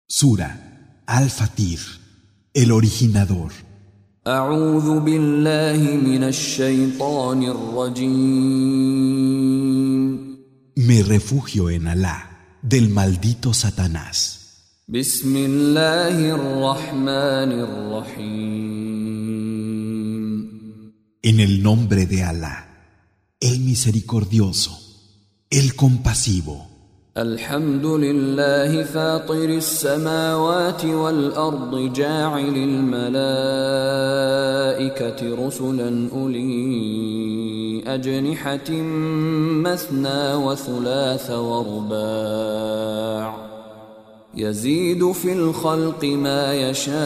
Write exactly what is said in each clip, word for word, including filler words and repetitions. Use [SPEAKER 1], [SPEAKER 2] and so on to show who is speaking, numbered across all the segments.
[SPEAKER 1] Sura Al-Fatir, el originador.
[SPEAKER 2] أعوذ بالله من الشيطان الرجيم.
[SPEAKER 1] Me refugio en Alá, del maldito Satanás.
[SPEAKER 2] بسم الله الرحمن الرحيم.
[SPEAKER 1] En el nombre de Alá, el misericordioso, el compasivo.
[SPEAKER 2] الحمد لله فاطر السماوات والأرض جاعل الملائكة رسلا أولي أجنحة مثنى وثلاث ورباع يزيد في الخلق ما يشاء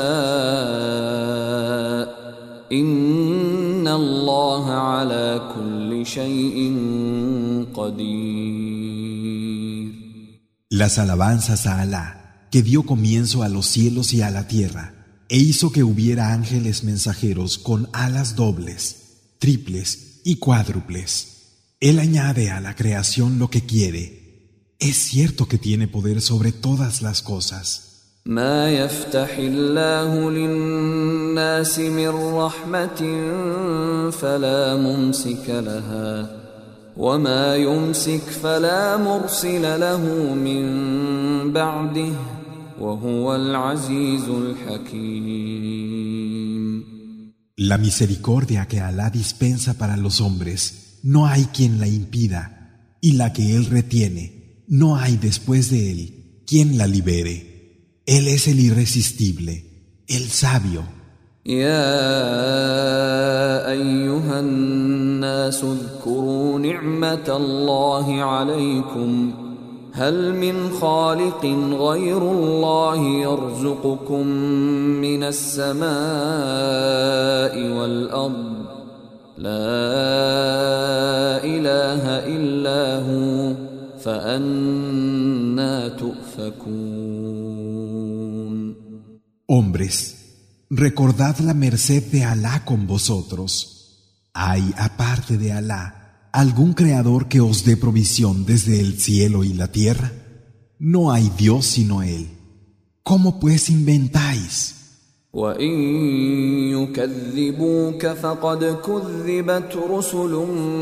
[SPEAKER 2] إن الله على كل شيء قدير.
[SPEAKER 1] Las alabanzas a Alá, que dio comienzo a los cielos y a la tierra, e hizo que hubiera ángeles mensajeros con alas dobles, triples y cuádruples. Él añade a la creación lo que quiere. Es cierto que tiene poder sobre todas las cosas.
[SPEAKER 2] ما يفتح الله للناس من رحمة فلا ممسك لها وما يمسك فلا مرسل له من بعده وهو العزيز الحكيم.
[SPEAKER 1] La misericordia que Alá dispensa para los hombres, no hay quien la impida, y la que Él retiene, no hay después de Él quien la libere. Él es el irresistible, el sabio.
[SPEAKER 2] يا أيها الناس اذكروا نعمة الله عليكم هل من خالق غير الله يرزقكم من السماء والأرض لا إله إلا هو فأنى تؤفكون.
[SPEAKER 1] Hombres, recordad la merced de Alá con vosotros. ¿Hay, aparte de Alá, algún creador que os dé provisión desde el cielo y la tierra? No hay Dios sino Él. ¿Cómo pues inventáis?
[SPEAKER 2] وَإِن يُكَذِّبُوكَ فَقَدْ كُذِّبَتْ رُسُلٌ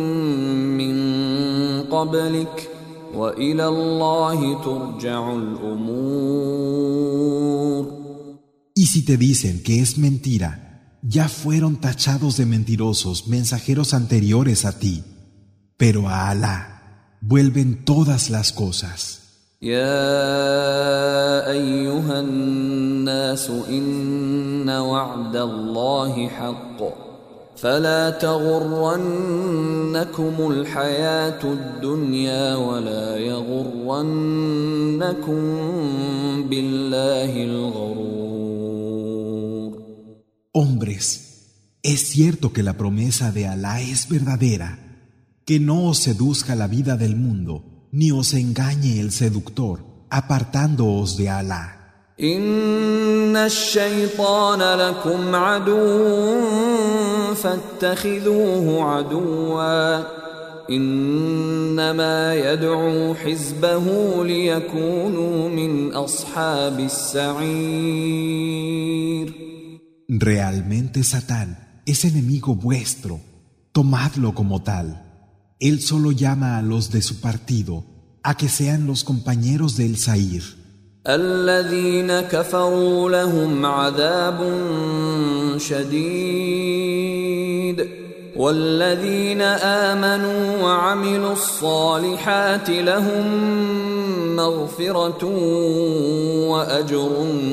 [SPEAKER 2] مِّن قَبْلِكَ وَإِلَى اللَّهِ تُرْجَعُ الْأُمُورُ.
[SPEAKER 1] Y si te dicen que es mentira, ya fueron tachados de mentirosos mensajeros anteriores a ti, pero a Alá vuelven todas las cosas.
[SPEAKER 2] يا أيها الناس إن وعد الله حق فلا تغرنكم الحياة الدنيا ولا يغرنكم بالله الغرور.
[SPEAKER 1] Hombres, es cierto que la promesa de Alá es verdadera, que no os seduzca la vida del mundo, ni os engañe el seductor, apartándoos de Alá.
[SPEAKER 2] إن الشيطان لكم عدو فاتخذوه عدوا إنما يدعو حزبه ليكونوا من أصحاب السعير.
[SPEAKER 1] Realmente Satán es enemigo vuestro, tomadlo como tal. Él solo llama a los de su partido a que sean los compañeros del Sair.
[SPEAKER 2] الذين كفروا لهم عذاب شديد والذين آمنوا وعملوا الصالحات لهم مغفرة وأجر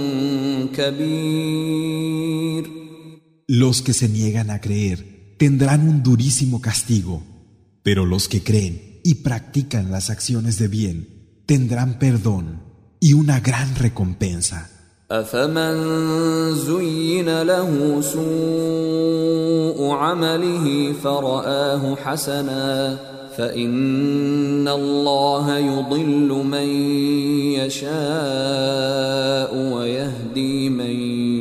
[SPEAKER 2] كبير.
[SPEAKER 1] Los que se niegan a creer tendrán un durísimo castigo, pero los que creen y practican las acciones de bien tendrán perdón y una gran recompensa.
[SPEAKER 2] أفمن زين له سوء عمله فرآه حسنا فإن الله يضل من يشاء ويهدي من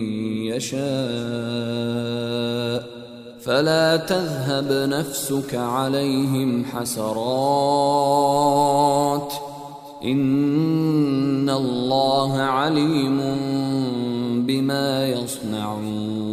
[SPEAKER 2] يشاء فلا تذهب نفسك عليهم حسرات إن الله عليم بما يصنعون.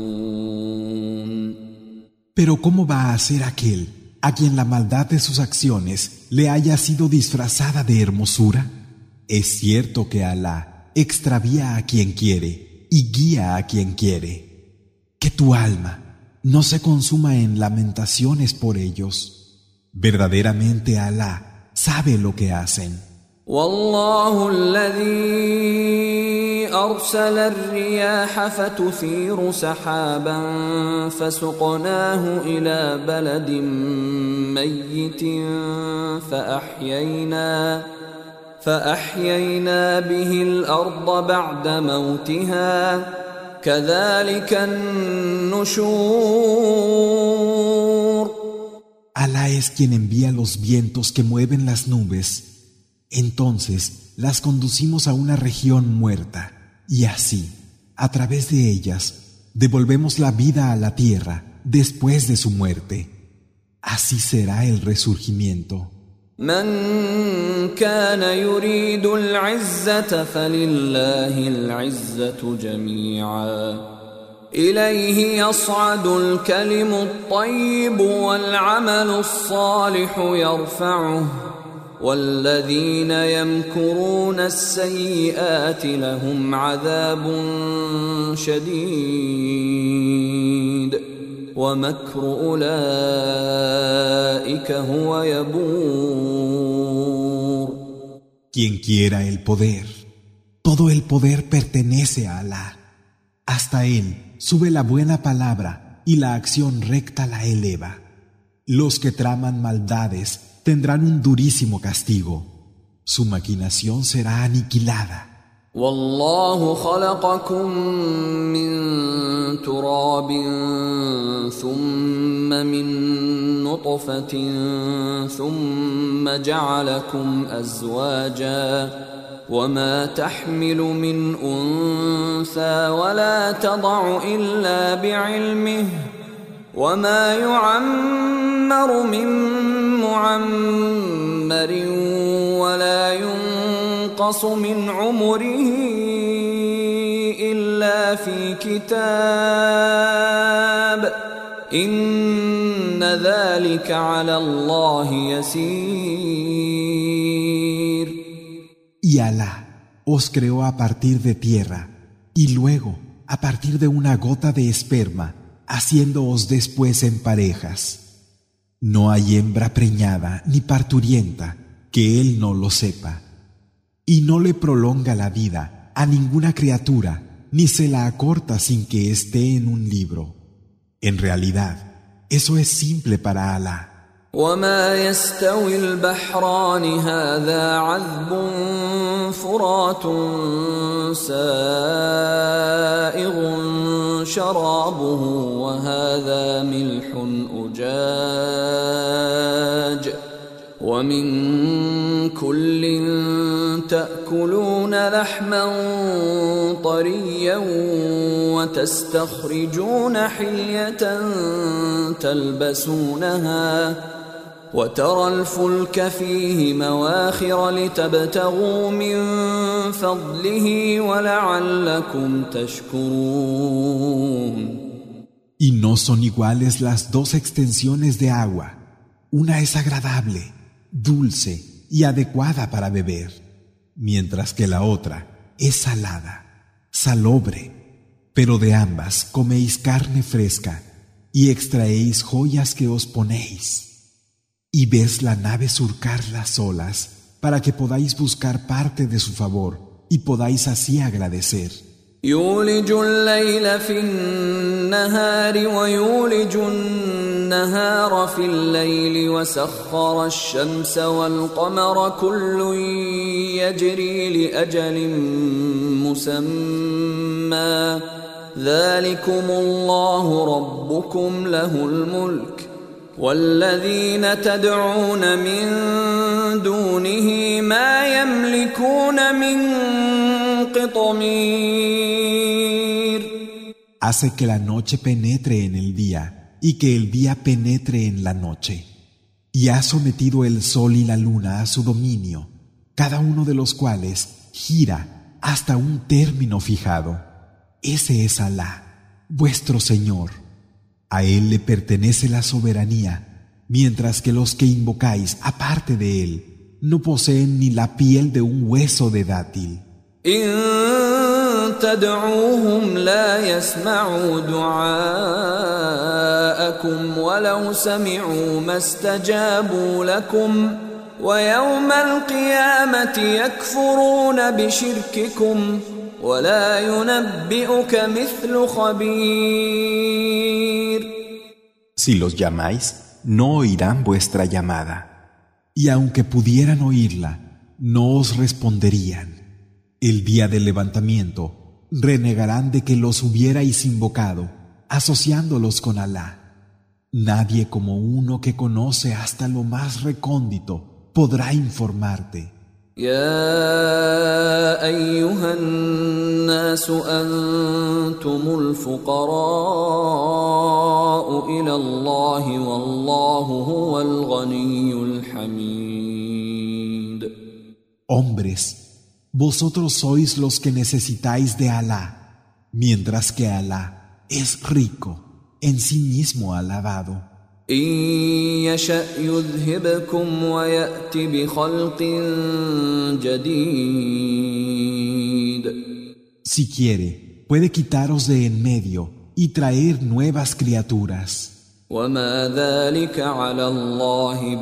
[SPEAKER 1] Pero ¿cómo va a ser aquel a quien la maldad de sus acciones le haya sido disfrazada de hermosura? Es cierto que Alá extravía a quien quiere y guía a quien quiere. Que tu alma no se consuma en lamentaciones por ellos. Verdaderamente Alá sabe lo que hacen.
[SPEAKER 2] والله الذي أرسل الرياح فتثير سحابا فسقناه إلى بلد ميت فأحيينا فأحيينا به الأرض بعد موتها كذلك النشور.
[SPEAKER 1] Alá es quien envía los vientos que mueven las nubes. Entonces las conducimos a una región muerta, y así, a través de ellas, devolvemos la vida a la tierra después de su muerte. Así será el resurgimiento.
[SPEAKER 2] من كان يريد العزة فلله العزة جميعا إليه يصعد الكلم الطيب والعمل الصالح يرفعه والذين يمكرون السيئات لهم عذاب شديد ومكر أولئك هو يبور.
[SPEAKER 1] Quien quiera el poder, todo el poder pertenece a Alá. Hasta Él sube la buena palabra y la acción recta la eleva. Los que traman maldades tendrán un durísimo castigo. Su maquinación será aniquilada.
[SPEAKER 2] والله خلقكم من تراب ثم من نطفة ثم جعلكم أزواجا وما تحمل من أنثى ولا تضع إلا بعلمه وما يعمر من معمر ولا ينقص من عمره إلا في كتاب إن ذلك على الله يسير.
[SPEAKER 1] Y Alá os creó a partir de tierra y luego a partir de una gota de esperma, haciéndoos después en parejas. No hay hembra preñada ni parturienta que él no lo sepa, y no le prolonga la vida a ninguna criatura, ni se la acorta sin que esté en un libro. En realidad, eso es simple para Alá.
[SPEAKER 2] وما يستوي البحران هذا عذب فرات سائغ شرابه وهذا ملح أجاج ومن كل تأكلون لحما طريا وتستخرجون حلية تلبسونها وترى الفلك فيه مواخر لتبتغوا من فضله ولعلكم تشكرون.
[SPEAKER 1] Y no son iguales las dos extensiones de agua. Una es agradable, dulce y adecuada para beber, mientras que la otra es salada, salobre. Pero de ambas coméis carne fresca y extraéis joyas que os ponéis. Y ves la nave surcar las olas para que podáis buscar parte de su favor y podáis así agradecer.
[SPEAKER 2] يولج الليل في النهار ويولج النهار في الليل وسخر الشمس والقمر كل يجري لأجل مسمى ذلكم الله ربكم له الملك والذين تدعون من دونه ما يملكون من قطمير.
[SPEAKER 1] Hace que la noche penetre en el día y que el día penetre en la noche. Y ha sometido el sol y la luna a su dominio. cada uno de los cuales gira hasta un término fijado. Ese es Alá, vuestro Señor. A Él le pertenece la soberanía, mientras que los que invocáis aparte de Él no poseen ni la piel de un hueso de dátil.
[SPEAKER 2] إن تدعوهم لا يسمعوا دعاءكم ولو سمعوا ما استجابوا لكم ويوم القيامة يكفرون بشرككم ولا ينبئك مثل خبير.
[SPEAKER 1] Si los llamáis, no oirán vuestra llamada, y aunque pudieran oírla, no os responderían. El día del levantamiento renegarán de que los hubierais invocado, asociándolos con Alá. Nadie como uno que conoce hasta lo más recóndito podrá informarte.
[SPEAKER 2] يا أيها الناس أنتم الفقراء إلى الله والله هو الغني الحميد.
[SPEAKER 1] Hombres, vosotros sois los que necesitáis de Alá, mientras que Alá es rico, en sí mismo alabado.
[SPEAKER 2] إن يشأ يذهبكم ويأت بخلق جديد.
[SPEAKER 1] Si quiere, puede quitaros de en medio y traer nuevas criaturas.
[SPEAKER 2] وما ذلك على الله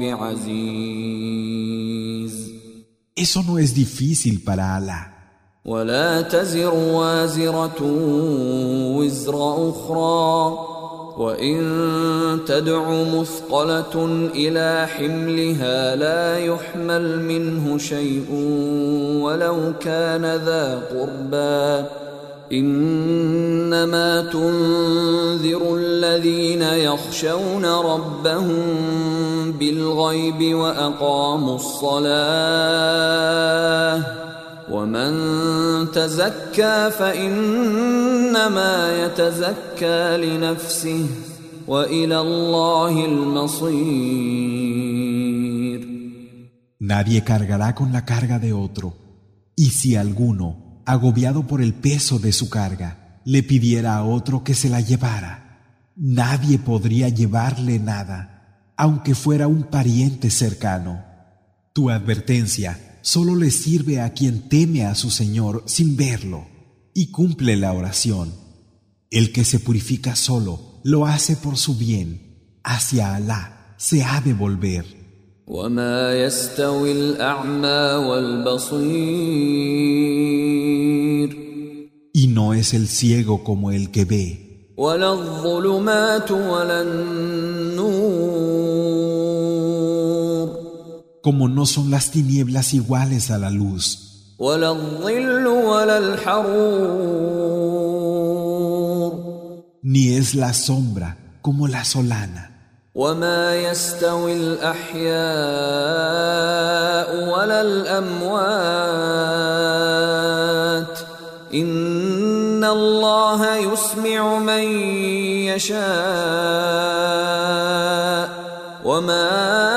[SPEAKER 2] بعزيز.
[SPEAKER 1] Eso no es difícil para Alá.
[SPEAKER 2] ولا تزر وازرة وزر أخرى وإن تدع مثقلة إلى حملها لا يحمل منه شيء ولو كان ذا قربى إنما تنذر الذين يخشون ربهم بالغيب وأقاموا الصلاة ومن تزكى فإنما يتزكى لنفسه وإلى الله المصير.
[SPEAKER 1] Nadie cargará con la carga de otro, y si alguno, agobiado por el peso de su carga, le pidiera a otro que se la llevara, nadie podría llevarle nada, aunque fuera un pariente cercano. Tu advertencia solo le sirve a quien teme a su Señor sin verlo y cumple la oración. El que se purifica solo lo hace por su bien. Hacia Alá se ha de volver.
[SPEAKER 2] وما يستوي الأعمى والبصير.
[SPEAKER 1] Y no es el ciego como el que ve.
[SPEAKER 2] ولا الظلمات ولا النور.
[SPEAKER 1] Como no son las tinieblas iguales a la luz.
[SPEAKER 2] ولا الظل ولا الحرور.
[SPEAKER 1] Ni es la sombra como la solana.
[SPEAKER 2] وما يستوي الأحياء ولا الأموات إن الله يسمع من يشاء وما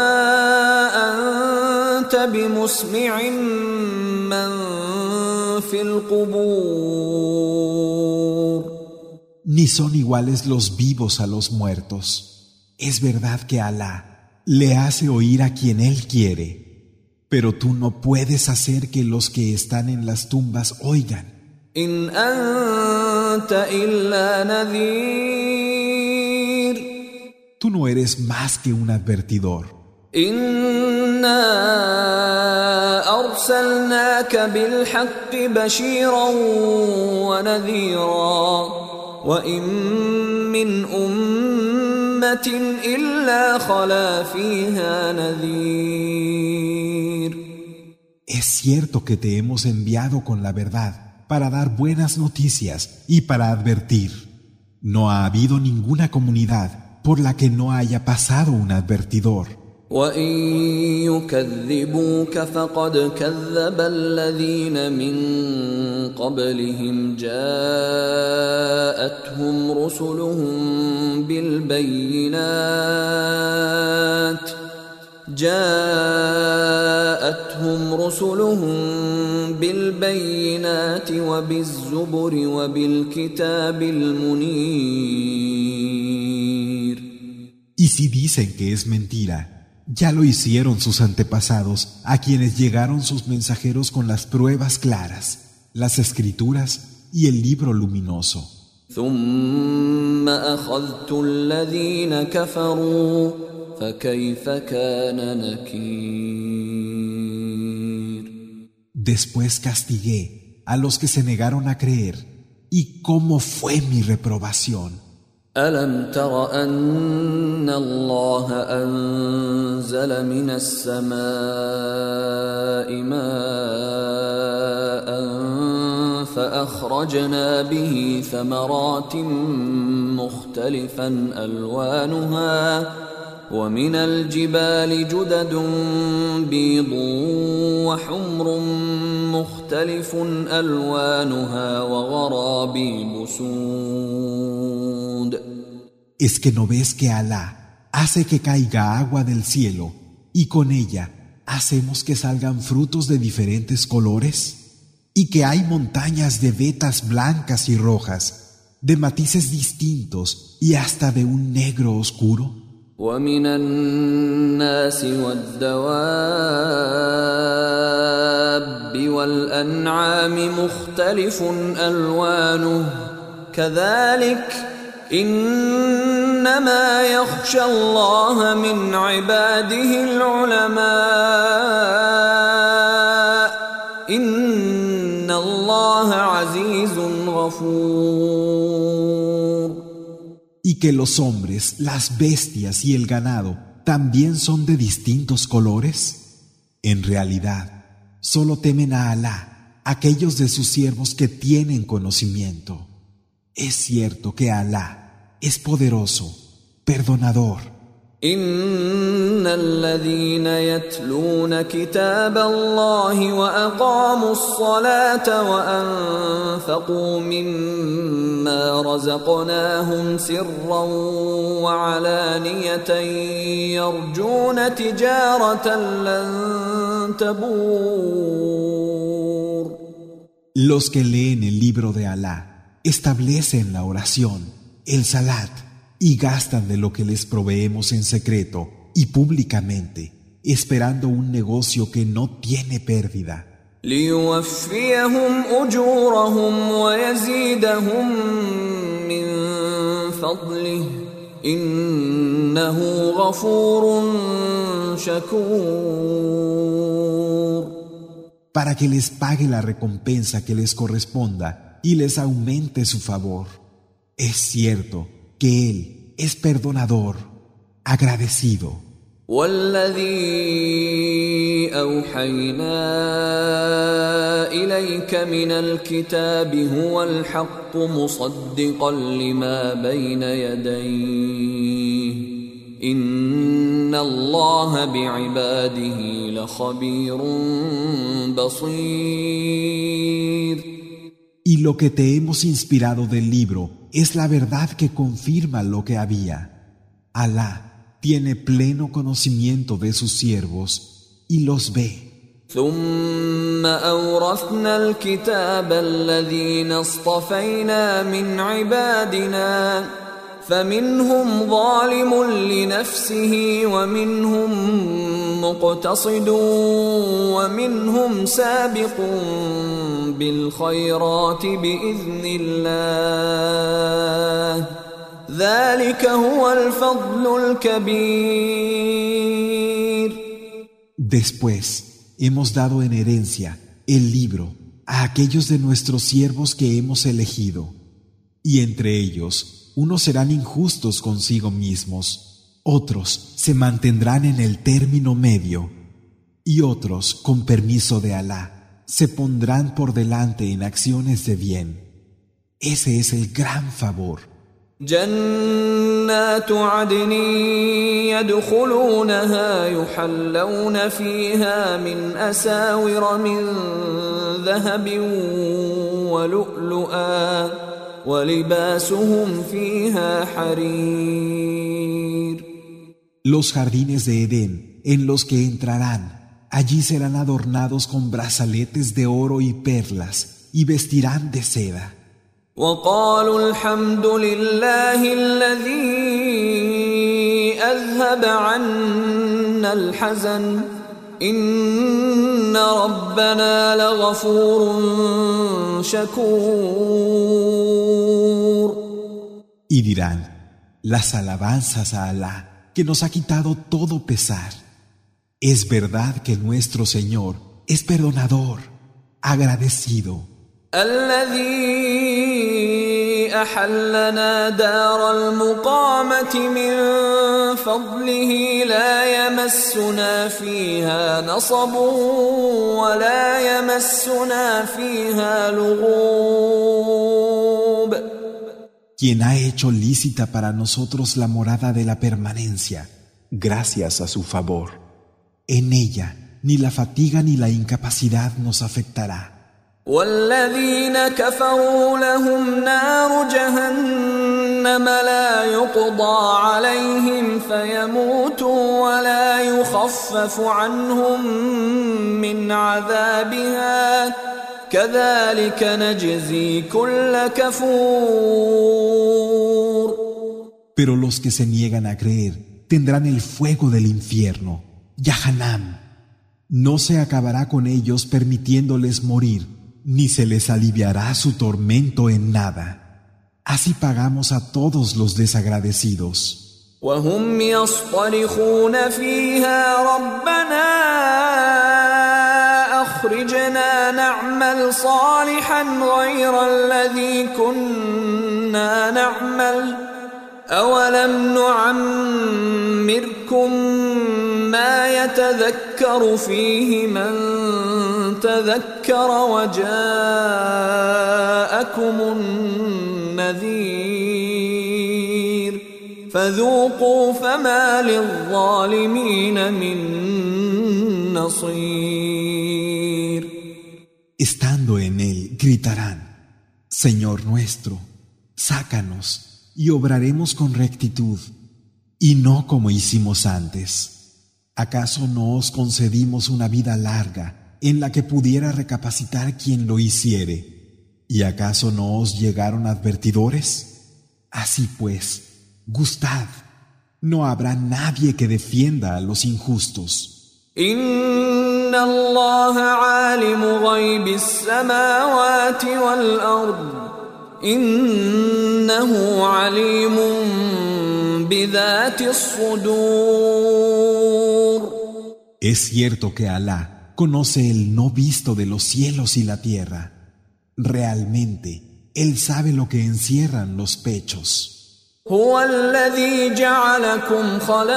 [SPEAKER 2] أنت بمسمع من في القبور.
[SPEAKER 1] Ni son iguales los vivos a los muertos. Es verdad que Alá le hace oír a quien Él quiere, pero tú no puedes hacer que los que están en las tumbas oigan.
[SPEAKER 2] إن أنت إلا نذير.
[SPEAKER 1] Tú no eres más que un advertidor.
[SPEAKER 2] إنا أرسلناك بالحق بشيرا ونذيرا وإن من أمة إلا خلا فيها نذير.
[SPEAKER 1] Es cierto que te hemos enviado con la verdad para dar buenas noticias y para advertir. No ha habido ninguna comunidad por la que no haya pasado un advertidor.
[SPEAKER 2] وَإِن يُكَذِّبُوكَ فَقَدْ كَذَّبَ الَّذِينَ مِن قَبْلِهِمْ جَاءَتْهُمْ رُسُلُهُم بِالْبَيِّنَاتِ جاءتهم رسلهم بالبينات وبالزبر وبالكتاب المنير.
[SPEAKER 1] Y si dicen que es mentira, ya lo hicieron sus antepasados, a quienes llegaron sus mensajeros con las pruebas claras, las escrituras y el libro luminoso.
[SPEAKER 2] ثم أخذت الذين كفروا فكيف كان نكير.
[SPEAKER 1] Después castigué a los que se negaron a creer, y cómo fue mi reprobación.
[SPEAKER 2] ألم تر أن الله أنزل من السماء ماء فأخرجنا به ثمرات مختلفا ألوانها ومن الجبال جدد بيض وحمر مختلف ألوانها وغرابيب سود.
[SPEAKER 1] ¿Es que no ves que Alá hace que caiga agua del cielo y con ella hacemos que salgan frutos de diferentes colores? Y que hay montañas de vetas blancas y rojas, de matices distintos y hasta de un negro oscuro?
[SPEAKER 2] ومن الناس والدواب والأنعام مختلف ألوانه كذلك إنما يخشى الله من عباده العلماء إن الله عزيز غفور.
[SPEAKER 1] Y que los hombres, las bestias y el ganado también son de distintos colores. En realidad, solo temen a Alá aquellos de sus siervos que tienen conocimiento. Es cierto que Alá es poderoso, perdonador.
[SPEAKER 2] إن الذين يتلون كتاب الله وأقاموا الصلاة وأنفقوا مما رزقناهم سرا وعلانية يرجون تجارة لن تبور.
[SPEAKER 1] Los que leen el libro de Alá establecen la oración, el salat, y gastan de lo que les proveemos en secreto y públicamente, esperando un negocio que no tiene pérdida.
[SPEAKER 2] ليوفيهم أجورهم ويزيدهم من فضله إنه غفور شكور.
[SPEAKER 1] Para que les pague la recompensa que les corresponda y les aumente su favor. Es cierto que Él es perdonador, agradecido.
[SPEAKER 2] والذي أوحينا إليك من الكتاب هو الحق مصدقا لما بين يديه إن الله بعباده لخبير بصير.
[SPEAKER 1] Y lo que te hemos inspirado del libro es la verdad que confirma lo que había. Alá tiene pleno conocimiento de sus siervos y los ve.
[SPEAKER 2] ثم أورثنا الكتاب الذين اصطفينا من عبادنا فمنهم ظالم لنفسه ومنهم مقتصد ومنهم سابق بالخيرات بإذن الله ذلك هو الفضل الكبير.
[SPEAKER 1] Después hemos dado en herencia el libro a aquellos de nuestros siervos que hemos elegido, y entre ellos unos serán injustos consigo mismos, otros se mantendrán en el término medio, y otros, con permiso de Alá, se pondrán por delante en acciones de bien. Ese es el gran favor.
[SPEAKER 2] جنات عدن يدخلونها يحلون فيها من أساور من ذهب ولؤلؤا ولباسهم فيها حرير.
[SPEAKER 1] Los jardines de Edén en los que entrarán. Allí serán adornados con brazaletes de oro y perlas, y vestirán de seda.
[SPEAKER 2] وقالوا الحمد لله الذي أذهب عنا الحزن إن ربنا لغفور شكور.
[SPEAKER 1] Y dirán, las alabanzas a Alá, que nos ha quitado todo pesar. Es verdad que nuestro Señor es perdonador, agradecido.
[SPEAKER 2] الذي أحلنا دار المقامة من فضله لا يمسنا فيها نصب ولا يمسنا فيها لغوب.
[SPEAKER 1] Quien ha hecho lícita para nosotros la morada de la permanencia, gracias a su favor. En ella ni la fatiga ni la incapacidad nos afectará.
[SPEAKER 2] والذين كفروا لهم نار جهنم لا يقضى عليهم فيموتوا ولا يخفف عنهم من عذابها كذلك نجزي كل كفور.
[SPEAKER 1] Pero los que se niegan a creer tendrán el fuego del infierno, Yahanam. No se acabará con ellos permitiéndoles morir, ni se les aliviará su tormento en nada. Así pagamos a todos los desagradecidos.
[SPEAKER 2] وهم يصطرخون فيها ربنا أخرجنا نعمل صالحا غير الذي كنا نعمل أولم نعمركم ما يتذكر فيه من تذكر وجاءكم النذير فذوقوا فما للظالمين من نصير.
[SPEAKER 1] Estando en él, gritarán, Señor nuestro, sácanos y obraremos con rectitud, y no como hicimos antes. ¿Acaso no os concedimos una vida larga en la que pudiera recapacitar quien lo hiciere? ¿Y acaso no os llegaron advertidores? Así pues, gustad, no habrá nadie que defienda a los injustos.
[SPEAKER 2] إن الله عالم غيب السماوات والأرض إنه عليم بذات الصدور.
[SPEAKER 1] Es cierto que Alá conoce el no visto de los cielos y la tierra. Realmente, Él sabe lo que encierran los pechos.
[SPEAKER 2] هو الذي جعلكم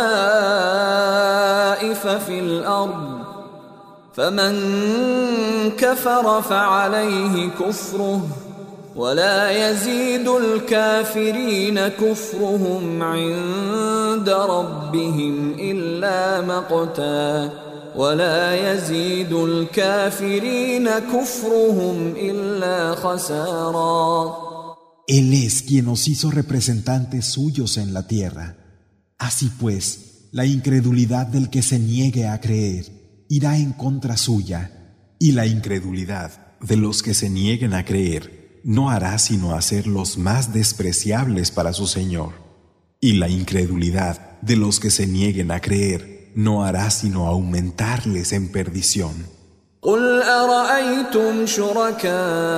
[SPEAKER 2] خلائف في الأرض فمن كفر فعليه كفره ولا يزيد الكافرين كفرهم عند ربهم إلا مقتا ولا يزيد الكافرين كفرهم إلا خسارا.
[SPEAKER 1] Él es quien nos hizo representantes suyos en la tierra. Así pues, la incredulidad del que se niegue a creer irá en contra suya, y la incredulidad de los que se nieguen a creer no hará sino hacerlos más despreciables para su Señor, y la incredulidad de los que se nieguen a creer no hará sino aumentarles en perdición.
[SPEAKER 2] قل أرأيتم شركاءكم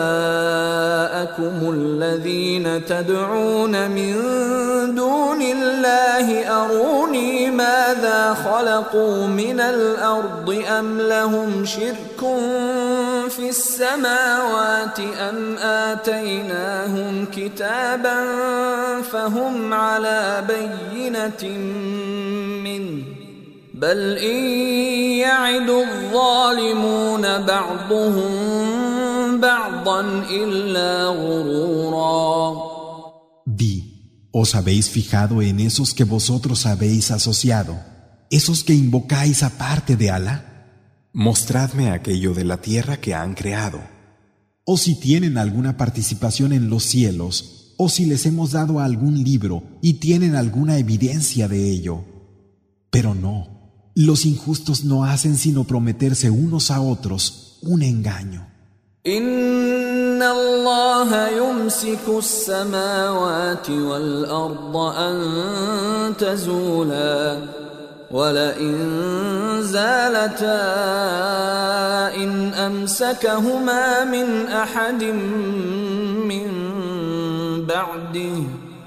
[SPEAKER 2] الذين تدعون من دون الله أروني ماذا خلقوا من الأرض أم لهم شرك في السماوات أم آتيناهم كتابا فهم على بينة منه بل إن يعد الظالمون بعضهم بعضا إلا غرورا.
[SPEAKER 1] Di, ¿os habéis fijado en esos que vosotros habéis asociado, esos que invocáis aparte de Alá? Mostradme aquello de la tierra que han creado. O si tienen alguna participación en los cielos, o si les hemos dado algún libro y tienen alguna evidencia de ello. Pero no. Los injustos no hacen sino prometerse unos a otros un engaño.
[SPEAKER 2] إن الله يمسك السماوات والأرض أن تزولا ولئن زالتا إن أمسكهما من أحد من بعده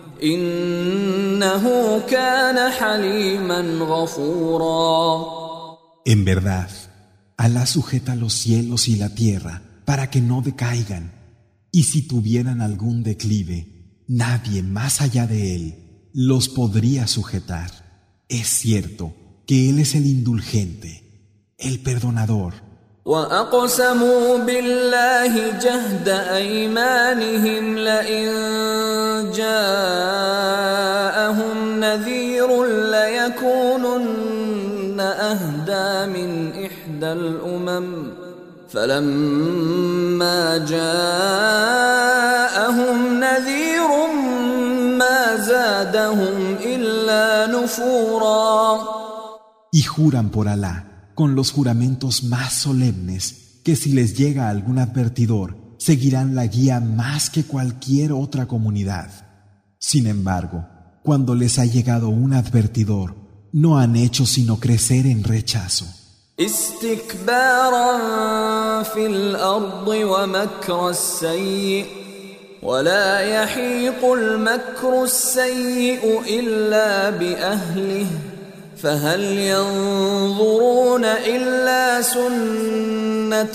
[SPEAKER 2] إنه كان حليما غفورا.
[SPEAKER 1] En verdad, Alá sujeta los cielos y la tierra para que no decaigan, y si tuvieran algún declive, nadie más allá de él los podría sujetar. Es cierto que Él es el indulgente, el perdonador.
[SPEAKER 2] وأقسموا بالله جهد أيمانهم لئن جاءهم نذير ليكونن أهدى من إحدى الأمم فلما جاءهم نذير ما زادهم إلا نفورا.
[SPEAKER 1] Y juran por Alá con los juramentos más solemnes que si les llega algún advertidor seguirán la guía más que cualquier otra comunidad. Sin embargo, cuando les ha llegado un advertidor, no han hecho sino crecer en rechazo.
[SPEAKER 2] استكبارا في الأرض ومكر السيء ولا يحيق المكر السيء إلا بأهله فهل ينظرون إلا سنة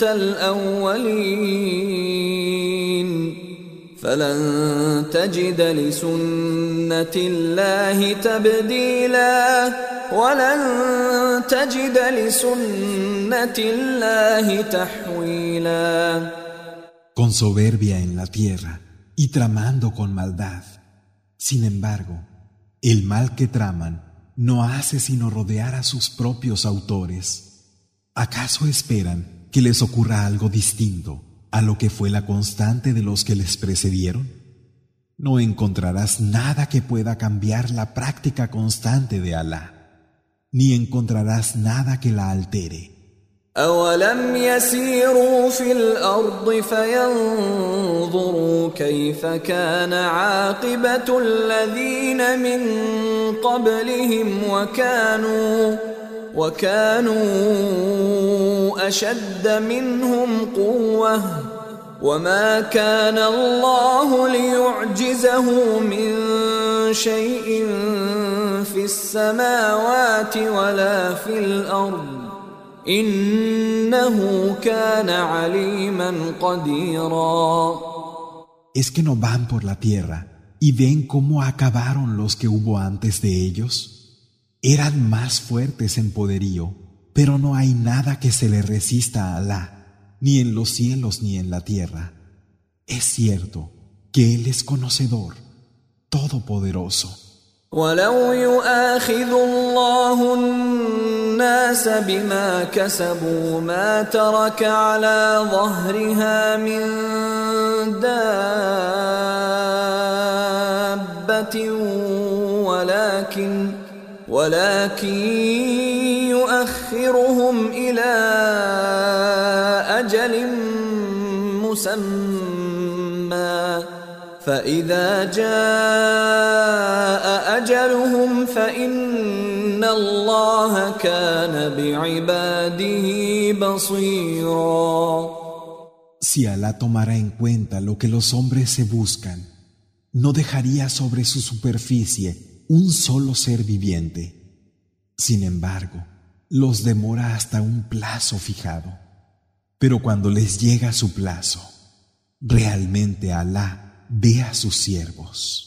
[SPEAKER 2] الأولين فلن تجد لسنة الله تبديلا ولن تجد لسنة الله تحويلا.
[SPEAKER 1] Con soberbia en la tierra y tramando con maldad. Sin embargo, el mal que traman no hace sino rodear a sus propios autores. ¿Acaso esperan que les ocurra algo distinto a lo que fue la constante de los que les precedieron? No encontrarás nada que pueda cambiar la práctica constante de Alá, ni encontrarás nada que la altere.
[SPEAKER 2] أولم يسيروا في الأرض فينظروا كيف كان عاقبة الذين من قبلهم وكانوا وكانوا أشد منهم قوة وما كان الله ليعجزه من شيء في السماوات ولا في الأرض إنه كان عليما قديرا.
[SPEAKER 1] ¿Es que no van por la tierra y ven cómo acabaron los que hubo antes de ellos? Eran más fuertes en poderío, pero no hay nada que se le resista a Alá, ni en los cielos ni en la tierra. Es cierto que Él es conocedor, todopoderoso.
[SPEAKER 2] ولو يؤاخذ الله الناس بما كسبوا ما ترك على ظهرها من دابة ولكن ولكن يؤخرهم إلى أجل مسمى فإذا جاء أجلهم فإن الله كان بعباده بصيرا.
[SPEAKER 1] Si Alá tomara en cuenta lo que los hombres se buscan, no dejaría sobre su superficie un solo ser viviente. Sin embargo, los demora hasta un plazo fijado. Pero cuando les llega su plazo, realmente Alá ve a sus siervos.